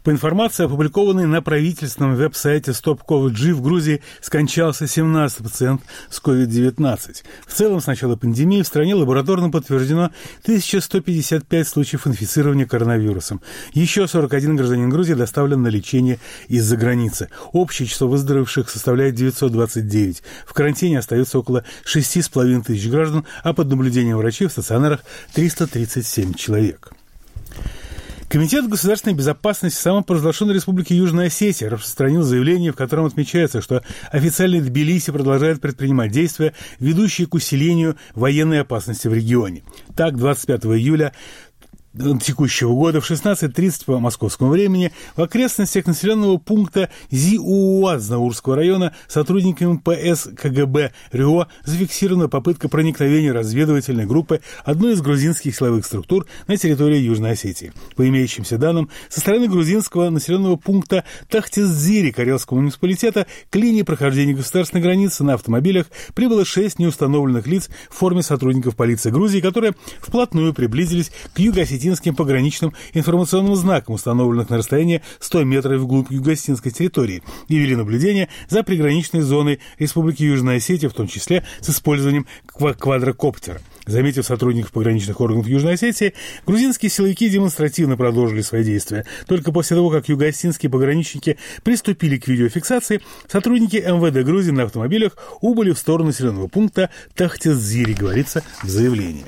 По информации, опубликованной на правительственном веб-сайте Stop COVID-G, в Грузии скончался 17 пациент с COVID-19. В целом, с начала пандемии в стране лабораторно подтверждено 1155 случаев инфицирования коронавирусом. Еще 41 гражданин Грузии доставлен на лечение из-за границы. Общее число выздоровевших составляет 929. В карантине остается около 6,5 тысяч граждан, а под наблюдением врачей в стационарах 337 человек. Комитет государственной безопасности самопровозглашенной Республики Южная Осетия распространил заявление, в котором отмечается, что официальный Тбилиси продолжает предпринимать действия, ведущие к усилению военной опасности в регионе. Так, 25 июля текущего года в 16:30 по московскому времени в окрестностях населенного пункта Зиууаз Наурского района сотрудниками ПС КГБ РИО зафиксирована попытка проникновения разведывательной группы одной из грузинских силовых структур на территорию Южной Осетии. По имеющимся данным, со стороны грузинского населенного пункта Тахтиздзири Карельского муниципалитета к линии прохождения государственной границы на автомобилях прибыло 6 неустановленных лиц в форме сотрудников полиции Грузии, которые вплотную приблизились к юго-осетинским пограничным информационным знакам, установленных на расстоянии 100 метров вглубь юго-осетинской территории, и вели наблюдение за приграничной зоной Республики Южная Осетия, в том числе с использованием квадрокоптера. Заметив сотрудников пограничных органов Южной Осетии, грузинские силовики демонстративно продолжили свои действия. Только после того, как юго-осетинские пограничники приступили к видеофиксации, сотрудники МВД Грузии на автомобилях убыли в сторону населенного пункта Тахтиздзири, говорится в заявлении.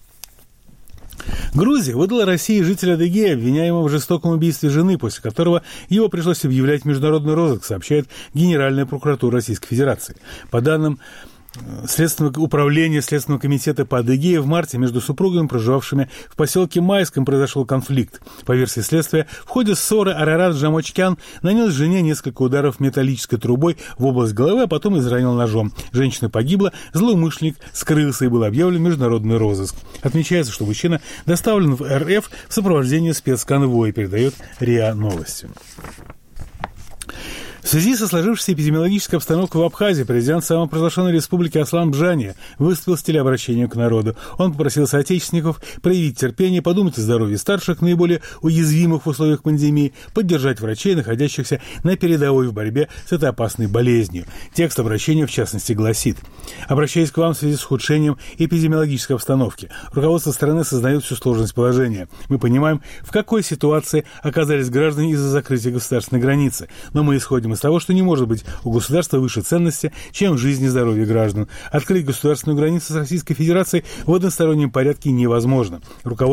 Грузия выдала России жителя Адыгеи, обвиняемого в жестоком убийстве жены, после которого его пришлось объявлять в международный розыск, сообщает Генеральная прокуратура Российской Федерации. По данным Следственного управления Следственного комитета по Адыгее, в марте между супругами, проживавшими в поселке Майском, произошел конфликт. По версии следствия, в ходе ссоры Арарат Жамочкян нанес жене несколько ударов металлической трубой в область головы, а потом изранил ножом. Женщина погибла, злоумышленник скрылся и был объявлен международный розыск. Отмечается, что мужчина доставлен в РФ в сопровождении спецконвоя, передает РИА Новости. В связи со сложившейся эпидемиологической обстановкой в Абхазии президент самопровозглашенной республики Аслан Бжания выступил с телеобращением к народу. Он попросил соотечественников проявить терпение, подумать о здоровье старших, наиболее уязвимых в условиях пандемии, поддержать врачей, находящихся на передовой в борьбе с этой опасной болезнью. Текст обращения, в частности, гласит: «Обращаясь к вам в связи с ухудшением эпидемиологической обстановки, руководство страны осознает всю сложность положения. Мы понимаем, в какой ситуации оказались граждане из-за закрытия государственной границы, но мы исходим из того, что не может быть у государства выше ценности, чем жизнь и здоровье граждан. Открыть государственную границу с Российской Федерацией в одностороннем порядке невозможно.